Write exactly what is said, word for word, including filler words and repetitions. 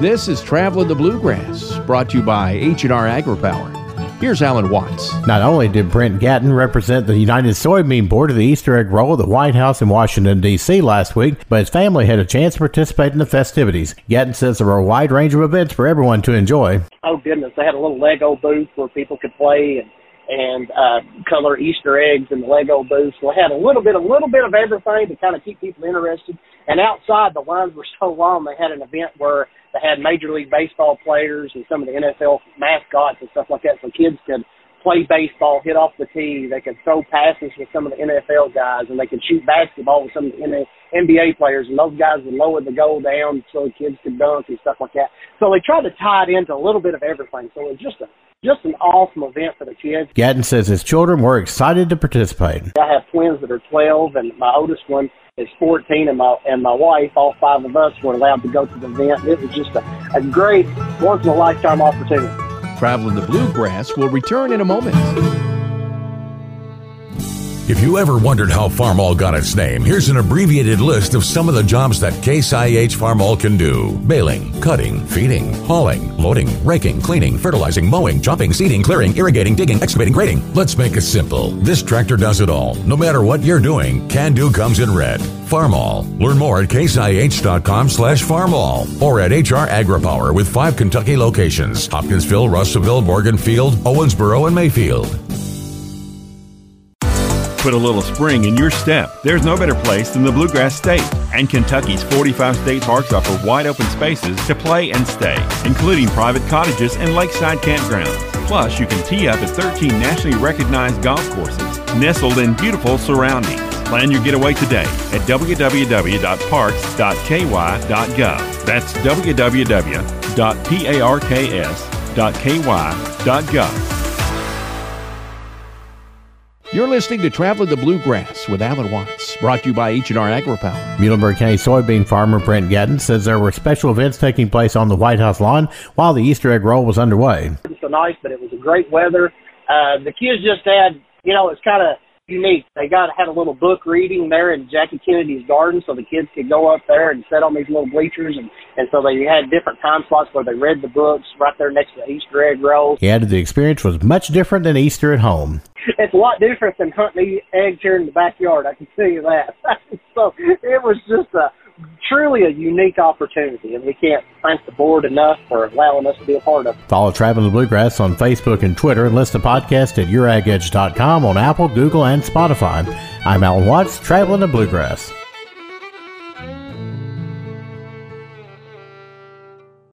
This is Traveling the Bluegrass, brought to you by H and R AgriPower. Here's Alan Watts. Not only did Brent Gatton represent the United Soybean Board at the Easter egg roll at the White House in Washington, D C last week, but his family had a chance to participate in the festivities. Gatton says there were a wide range of events for everyone to enjoy. Oh, goodness. They had a little Lego booth where people could play and and uh, color Easter eggs in the Lego booth. So they had a little bit, a little bit of everything to kind of keep people interested. And outside, the lines were so long, they had an event where they had Major League Baseball players and some of the N F L mascots and stuff like that, so kids could play baseball, hit off the tee. They could throw passes with some of the N F L guys, and they could shoot basketball with some of the N B A players, and those guys would lower the goal down so the kids could dunk and stuff like that. So they tried to tie it into a little bit of everything. So it was just a just an awesome event for the kids. Gatton says his children were excited to participate. I have twins that are twelve, and my oldest one is fourteen, and my and my wife, all five of us were allowed to go to the event. It was just a, a great, once-in-a-lifetime opportunity. Traveling the Bluegrass will return in a moment. If you ever wondered how Farmall got its name, here's an abbreviated list of some of the jobs that Case I H Farmall can do. Baling, cutting, feeding, hauling, loading, raking, cleaning, fertilizing, mowing, chopping, seeding, clearing, irrigating, digging, excavating, grading. Let's make it simple. This tractor does it all. No matter what you're doing, Can Do comes in red. Farmall. Learn more at caseih.com slash farmall or at H R AgriPower with five Kentucky locations: Hopkinsville, Russellville, Morganfield, Owensboro, and Mayfield. Put a little spring in your step. There's no better place than the Bluegrass State. And Kentucky's forty-five state parks offer wide open spaces to play and stay, including private cottages and lakeside campgrounds. Plus, you can tee up at thirteen nationally recognized golf courses, nestled in beautiful surroundings. Plan your getaway today at w w w dot parks dot k y dot gov. That's w w w dot parks dot k y dot gov. You're listening to Traveling the Bluegrass with Alan Watts, brought to you by H and R AgriPower. Muhlenberg County soybean farmer Brent Gatton says there were special events taking place on the White House lawn while the Easter egg roll was underway. It was so nice, but it was a great weather. Uh, the kids just had, you know, it's kind of unique. They got had a little book reading there in Jackie Kennedy's garden, so the kids could go up there and sit on these little bleachers, and, and so they had different time slots where they read the books right there next to the Easter egg rolls. He added the experience was much different than Easter at home. It's a lot different than hunting eggs here in the backyard, I can tell you that. So it was just a truly a unique opportunity, and we can't thank the board enough for allowing us to be a part of it. Follow Traveling the Bluegrass on Facebook and Twitter, and listen to podcast at your ag edge dot com on Apple, Google, and Spotify. I'm Alan Watts, Traveling the Bluegrass.